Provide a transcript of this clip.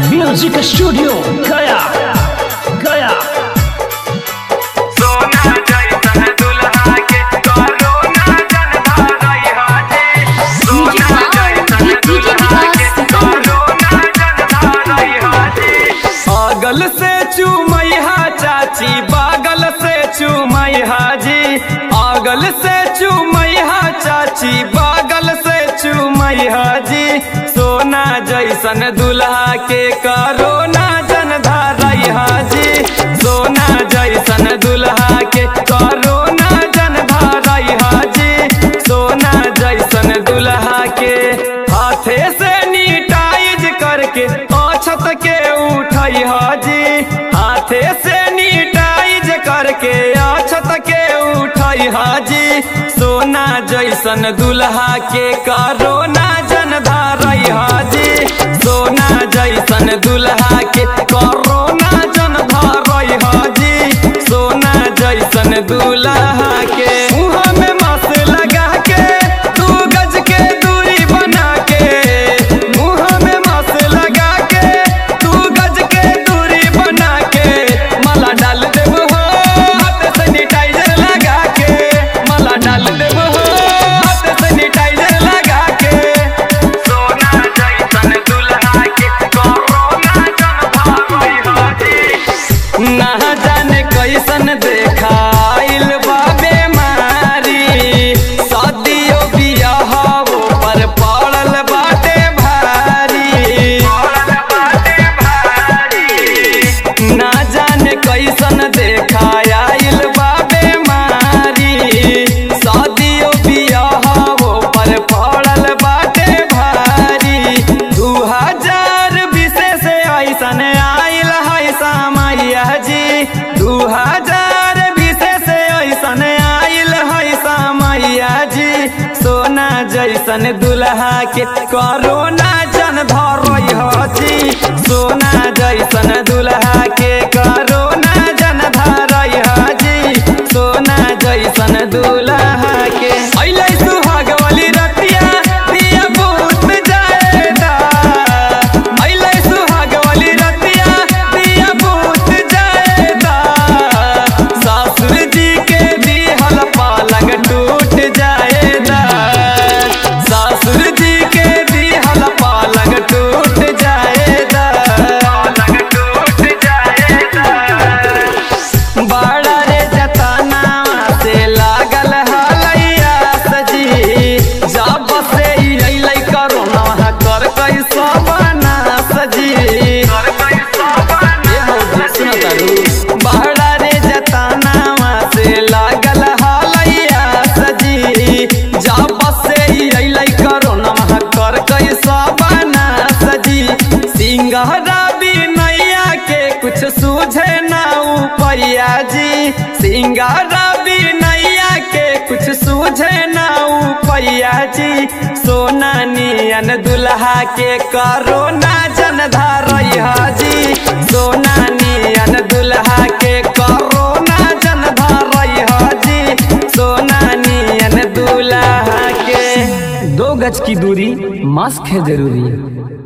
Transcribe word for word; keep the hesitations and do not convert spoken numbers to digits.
Music studio गया गया। सोना जैसन दुल्हा के करो ना जन धारई हाजी। सोना जैसन दुल्हा के करो ना जन धारई हाजी। अगल से चुमैया चाची बागल से चुमैया जी। अगल से चुमैया चाची बागल से चुमैया जी। सोना जैसन दुल्हा के करो ना जन धारई हाजी। सोना जैसन दुल्हा के करो ना जन धारई हाजी। सोना जैसन दुल्हा के हाथे से नीटाइज करके अछत के उठई हाजी। हाथे से नीटाइज करके अछत के उठई हाजी। सोना जैसन दुल्हा के करो ना जन धारई हाजी। सोना जैसन दुल्हा के करो ना जन धारई हाजी। सोना जैसन दुल्हा के मुँह में मास लगा के दू गज के दूरी बना के। मुँह में मास लगा के दू गज के दूरी बना के। माला डाल देव हो हाथ सैनिटाइजर लगा के। माला डाल देव हो हाथ सैनिटाइजर लगा के। सोना जैसन दुल्हा के करो ना जन धारई हाजी। ना जाने कैसन देखाइल बा बेमारी। शादियो बियाहो पर पड़ल बाटे भारी। ना जाने कैसन देखाइल बा बेमारी। शादियो बियाहो पर पड़ल बाटे भारी। दू हजार बीस से ऐसन आइल है समैया जी। दू हजार बीस से ऐसन आइल है समैया जी। सोना जैसन दुल्हा के करो ना जन धारई हाजी। सोना जैसन दुल्हा के करो ना जन धारई हाजी। सोना जैसन दुल्हा के अइलै सुहाग वाली रतिया दिया बहुत जाएदा। अइलै सुहाग वाली रतिया दिया बहुत जाएदा। सासुर जी के दिहल पालंग टूट जाएदा। सासुर जी के दिहल पालंग टूट जाएदा। पालंग टूट जाएदा। बड़ा रे जतना से लागल हलैया सजी। जब से अइलै करोना कर कैसा बना सजी। बड़ा रे जतना से लागल हलैया सजी। जब से अइलै करोना कर कैसा बना सजी। सिंगहरा बिनैया के कुछ सूझे ना उपैया जी। सिंगहरा बिनैया के कुछ सूझे ना उपैया जी। सोना नियन दुल्हा के करो ना जन धारई हाजी। सोना नियन दुल्हा के करो ना जन धारई हाजी। सोना नियन दुल्हा के दो गज की दूरी मास्क है जरूरी।